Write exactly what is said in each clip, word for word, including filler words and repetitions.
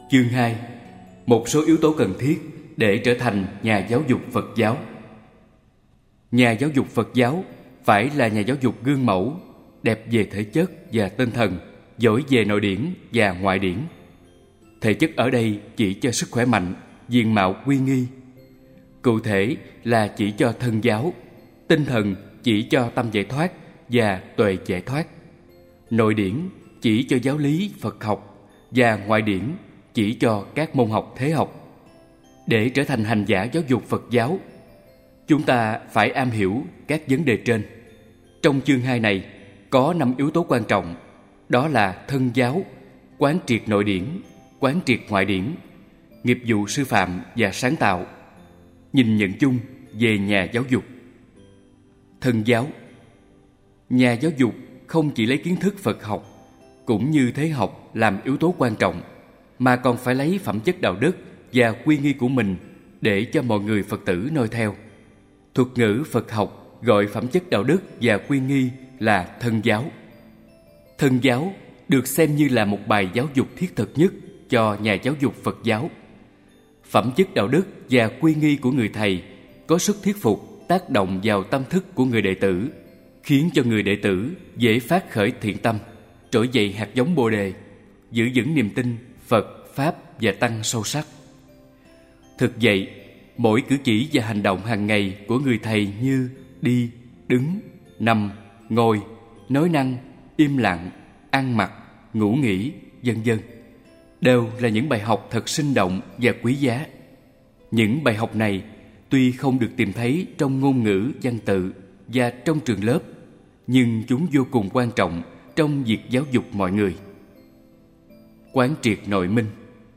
Chương hai. Một số yếu tố cần thiết để trở thành nhà giáo dục Phật giáo. Nhà giáo dục Phật giáo phải là nhà giáo dục gương mẫu, đẹp về thể chất và tinh thần, giỏi về nội điển và ngoại điển. Thể chất ở đây chỉ cho sức khỏe mạnh, diện mạo uy nghi. Cụ thể là chỉ cho thân giáo, tinh thần chỉ cho tâm giải thoát và tuệ giải thoát. Nội điển chỉ cho giáo lý Phật học và ngoại điển chỉ cho các môn học thế học. Để trở thành hành giả giáo dục Phật giáo, chúng ta phải am hiểu các vấn đề trên. Trong chương hai này có năm yếu tố quan trọng, đó là thân giáo, quán triệt nội điển, quán triệt ngoại điển, nghiệp vụ sư phạm và sáng tạo, nhìn nhận chung về nhà giáo dục. Thân giáo. Nhà giáo dục không chỉ lấy kiến thức Phật học cũng như thế học làm yếu tố quan trọng, mà còn phải lấy phẩm chất đạo đức và quy nghi của mình để cho mọi người Phật tử noi theo. Thuật ngữ Phật học gọi phẩm chất đạo đức và quy nghi là thân giáo. Thân giáo được xem như là một bài giáo dục thiết thực nhất cho nhà giáo dục Phật giáo. Phẩm chất đạo đức và quy nghi của người thầy có sức thuyết phục, tác động vào tâm thức của người đệ tử, khiến cho người đệ tử dễ phát khởi thiện tâm, trỗi dậy hạt giống Bồ đề, giữ vững niềm tin Phật, Pháp và Tăng sâu sắc. Thực vậy, mỗi cử chỉ và hành động hàng ngày của người thầy như đi, đứng, nằm, ngồi, nói năng, im lặng, ăn mặc, ngủ nghỉ, vân vân đều là những bài học thật sinh động và quý giá. Những bài học này tuy không được tìm thấy trong ngôn ngữ văn tự và trong trường lớp, nhưng chúng vô cùng quan trọng trong việc giáo dục mọi người. Quán triệt nội minh.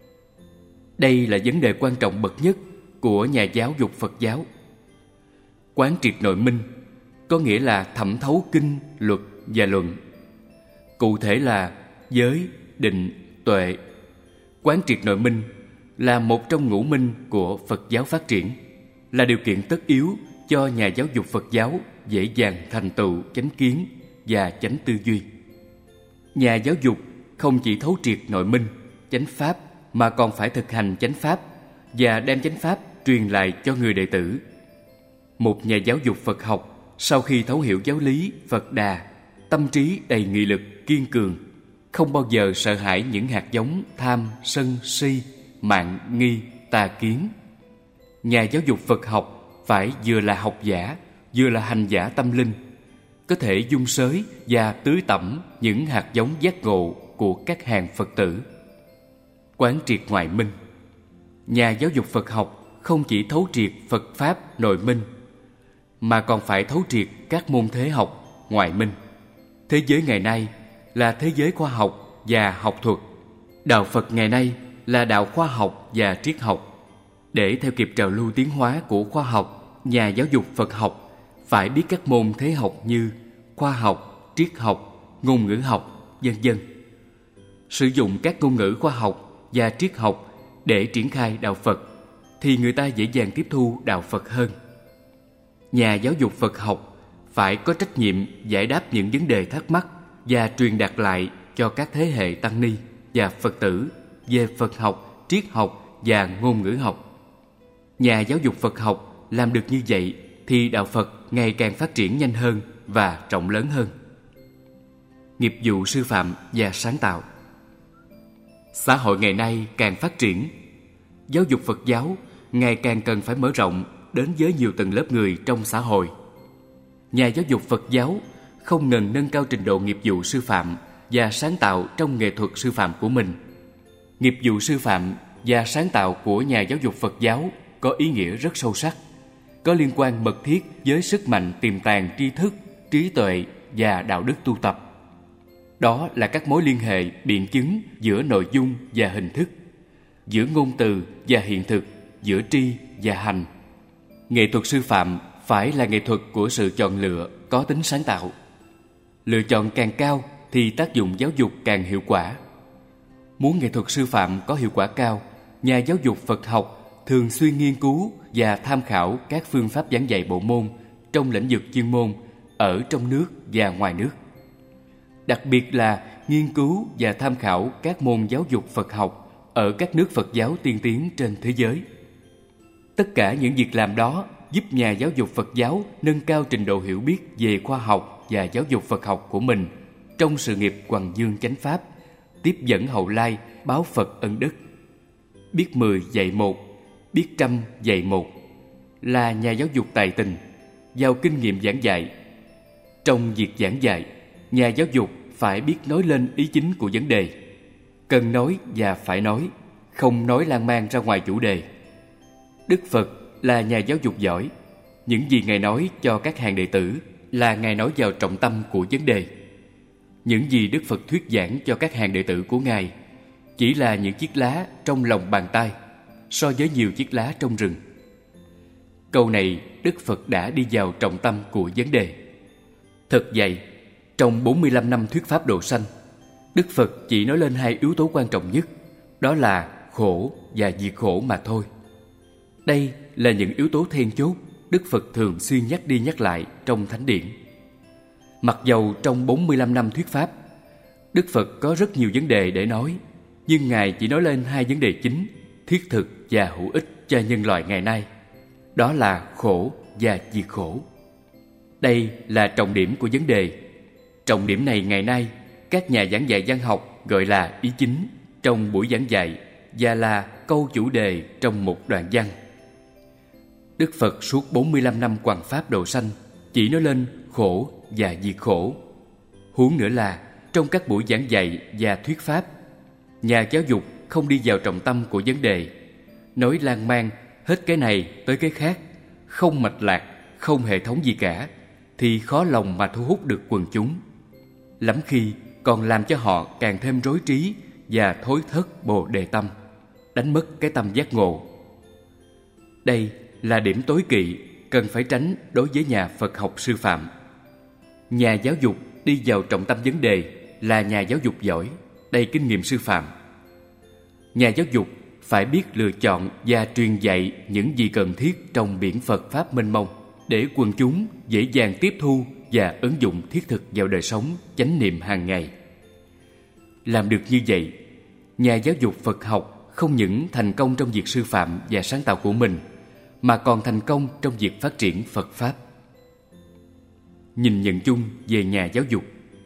Đây là vấn đề quan trọng bậc nhất của nhà giáo dục Phật giáo. Quán triệt nội minh có nghĩa là thẩm thấu kinh, luật và luận. Cụ thể là giới, định, tuệ. Quán triệt nội minh là một trong ngũ minh của Phật giáo phát triển, là điều kiện tất yếu cho nhà giáo dục Phật giáo dễ dàng thành tựu chánh kiến và chánh tư duy. Nhà giáo dục không chỉ thấu triệt nội minh, chánh pháp, mà còn phải thực hành chánh pháp và đem chánh pháp truyền lại cho người đệ tử. Một nhà giáo dục Phật học sau khi thấu hiểu giáo lý Phật Đà, tâm trí đầy nghị lực, kiên cường, không bao giờ sợ hãi những hạt giống tham, sân, si, mạn, nghi, tà kiến. Nhà giáo dục Phật học phải vừa là học giả, vừa là hành giả tâm linh, có thể dung xới và tưới tẩm những hạt giống giác ngộ của các hàng Phật tử. Quán triệt ngoại minh. Nhà giáo dục Phật học không chỉ thấu triệt Phật Pháp nội minh, mà còn phải thấu triệt các môn thế học ngoại minh. Thế giới ngày nay là thế giới khoa học và học thuật. Đạo Phật ngày nay là đạo khoa học và triết học. Để theo kịp trào lưu tiến hóa của khoa học, nhà giáo dục Phật học phải biết các môn thế học như khoa học, triết học, ngôn ngữ học, vân vân. Sử dụng các ngôn ngữ khoa học và triết học để triển khai đạo Phật thì người ta dễ dàng tiếp thu đạo Phật hơn. Nhà giáo dục Phật học phải có trách nhiệm giải đáp những vấn đề thắc mắc và truyền đạt lại cho các thế hệ tăng ni và Phật tử về Phật học, triết học và ngôn ngữ học. Nhà giáo dục Phật học làm được như vậy thì đạo Phật ngày càng phát triển nhanh hơn và rộng lớn hơn. Nghiệp vụ sư phạm và sáng tạo. Xã hội ngày nay càng phát triển, giáo dục Phật giáo ngày càng cần phải mở rộng đến với nhiều tầng lớp người trong xã hội. Nhà giáo dục Phật giáo không ngừng nâng cao trình độ nghiệp vụ sư phạm và sáng tạo trong nghệ thuật sư phạm của mình. Nghiệp vụ sư phạm và sáng tạo của nhà giáo dục Phật giáo có ý nghĩa rất sâu sắc, có liên quan mật thiết với sức mạnh tiềm tàng tri thức, trí tuệ và đạo đức tu tập. Đó là các mối liên hệ biện chứng giữa nội dung và hình thức, giữa ngôn từ và hiện thực, giữa tri và hành. Nghệ thuật sư phạm phải là nghệ thuật của sự chọn lựa có tính sáng tạo. Lựa chọn càng cao thì tác dụng giáo dục càng hiệu quả. Muốn nghệ thuật sư phạm có hiệu quả cao, nhà giáo dục Phật học thường xuyên nghiên cứu và tham khảo các phương pháp giảng dạy bộ môn trong lĩnh vực chuyên môn ở trong nước và ngoài nước. Đặc biệt là nghiên cứu và tham khảo các môn giáo dục Phật học ở các nước Phật giáo tiên tiến trên thế giới. Tất cả những việc làm đó giúp nhà giáo dục Phật giáo nâng cao trình độ hiểu biết về khoa học và giáo dục Phật học của mình trong sự nghiệp hoằng dương chánh pháp, tiếp dẫn hậu lai báo Phật ân đức. Biết mười dạy một, biết trăm dạy một, là nhà giáo dục tài tình, giàu kinh nghiệm giảng dạy. Trong việc giảng dạy, nhà giáo dục phải biết nói lên ý chính của vấn đề, cần nói và phải nói, không nói lan man ra ngoài chủ đề. Đức Phật là nhà giáo dục giỏi. Những gì Ngài nói cho các hàng đệ tử là Ngài nói vào trọng tâm của vấn đề. Những gì Đức Phật thuyết giảng cho các hàng đệ tử của Ngài chỉ là những chiếc lá trong lòng bàn tay so với nhiều chiếc lá trong rừng. Câu này Đức Phật đã đi vào trọng tâm của vấn đề. Thật vậy, trong bốn mươi lăm năm thuyết pháp độ sanh, Đức Phật chỉ nói lên hai yếu tố quan trọng nhất, đó là khổ và diệt khổ mà thôi. Đây là những yếu tố then chốt Đức Phật thường xuyên nhắc đi nhắc lại trong Thánh Điển. Mặc dầu trong bốn mươi lăm năm thuyết pháp, Đức Phật có rất nhiều vấn đề để nói, nhưng Ngài chỉ nói lên hai vấn đề chính, thiết thực và hữu ích cho nhân loại ngày nay. Đó là khổ và diệt khổ. Đây là trọng điểm của vấn đề. Trọng điểm này ngày nay, các nhà giảng dạy văn học gọi là ý chính trong buổi giảng dạy và là câu chủ đề trong một đoạn văn. Đức Phật suốt bốn mươi lăm năm hoằng pháp độ sanh chỉ nói lên khổ và diệt khổ. Huống nữa là trong các buổi giảng dạy và thuyết pháp, nhà giáo dục không đi vào trọng tâm của vấn đề, nói lan man hết cái này tới cái khác, không mạch lạc, không hệ thống gì cả, thì khó lòng mà thu hút được quần chúng. Lắm khi còn làm cho họ càng thêm rối trí và thối thất bồ đề tâm, đánh mất cái tâm giác ngộ. Đây là điểm tối kỵ cần phải tránh đối với nhà Phật học sư phạm. Nhà giáo dục đi vào trọng tâm vấn đề là nhà giáo dục giỏi, đầy kinh nghiệm sư phạm. Nhà giáo dục phải biết lựa chọn và truyền dạy những gì cần thiết trong biển Phật Pháp mênh mông để quần chúng dễ dàng tiếp thu và ứng dụng thiết thực vào đời sống chánh niệm hàng ngày. Làm được như vậy, nhà giáo dục Phật học không những thành công trong việc sư phạm và sáng tạo của mình, mà còn thành công trong việc phát triển Phật Pháp. Nhìn nhận chung về nhà giáo dục.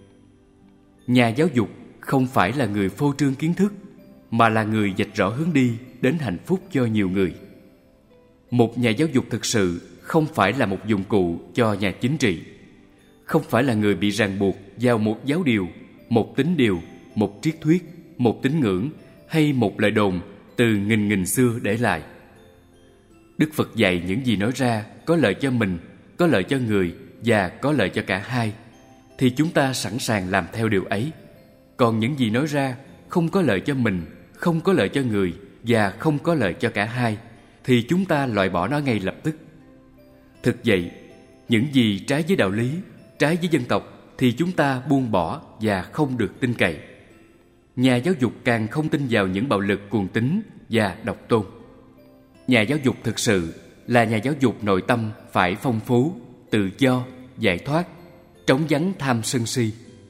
Nhà giáo dục không phải là người phô trương kiến thức, mà là người vạch rõ hướng đi đến hạnh phúc cho nhiều người. Một nhà giáo dục thực sự không phải là một dụng cụ cho nhà chính trị, không phải là người bị ràng buộc vào một giáo điều, một tín điều, một triết thuyết, một tín ngưỡng hay một lời đồn từ nghìn nghìn xưa để lại. Đức Phật dạy những gì nói ra có lợi cho mình, có lợi cho người và có lợi cho cả hai, thì chúng ta sẵn sàng làm theo điều ấy. Còn những gì nói ra không có lợi cho mình, không có lợi cho người và không có lợi cho cả hai, thì chúng ta loại bỏ nó ngay lập tức. Thực vậy, những gì trái với đạo lý, trái với dân tộc thì chúng ta buông bỏ và không được tin cậy. Nhà giáo dục càng không tin vào những bạo lực cuồng tín và độc tôn. Nhà giáo dục thực sự là nhà giáo dục nội tâm phải phong phú, tự do, giải thoát, trống vắng tham sân si.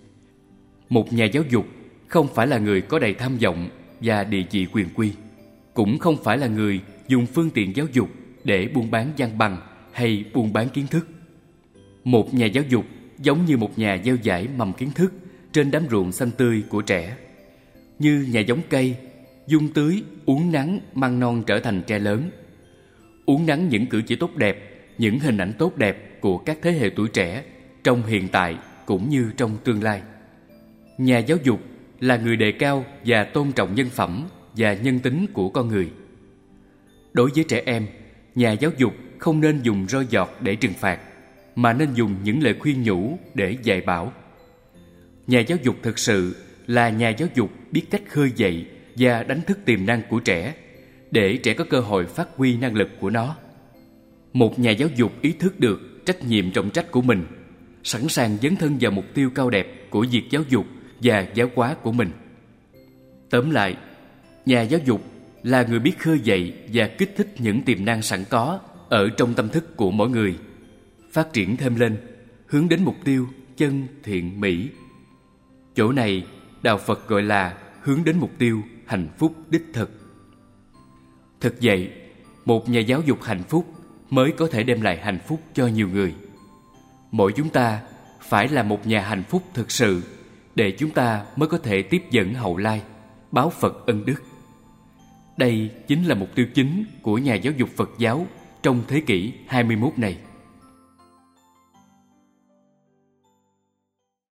Một nhà giáo dục không phải là người có đầy tham vọng và địa vị quyền quy, cũng không phải là người dùng phương tiện giáo dục để buôn bán văn bằng hay buôn bán kiến thức. Một nhà giáo dục giống như một nhà gieo dải mầm kiến thức trên đám ruộng xanh tươi của trẻ. Như nhà giống cây, dung tưới, uốn nắng, măng non trở thành tre lớn. Uốn nắng những cử chỉ tốt đẹp, những hình ảnh tốt đẹp của các thế hệ tuổi trẻ trong hiện tại cũng như trong tương lai. Nhà giáo dục là người đề cao và tôn trọng nhân phẩm và nhân tính của con người. Đối với trẻ em, nhà giáo dục không nên dùng roi giọt để trừng phạt, mà nên dùng những lời khuyên nhủ để dạy bảo. Nhà giáo dục thực sự là nhà giáo dục biết cách khơi dậy và đánh thức tiềm năng của trẻ, để trẻ có cơ hội phát huy năng lực của nó. Một nhà giáo dục ý thức được trách nhiệm trọng trách của mình, sẵn sàng dấn thân vào mục tiêu cao đẹp của việc giáo dục và giáo hóa của mình. Tóm lại, nhà giáo dục là người biết khơi dậy và kích thích những tiềm năng sẵn có ở trong tâm thức của mỗi người, phát triển thêm lên, hướng đến mục tiêu chân thiện mỹ. Chỗ này, Đạo Phật gọi là hướng đến mục tiêu hạnh phúc đích thực. Thực vậy, một nhà giáo dục hạnh phúc mới có thể đem lại hạnh phúc cho nhiều người. Mỗi chúng ta phải là một nhà hạnh phúc thực sự để chúng ta mới có thể tiếp dẫn hậu lai, báo Phật ân đức. Đây chính là mục tiêu chính của nhà giáo dục Phật giáo trong thế kỷ hai mươi mốt này.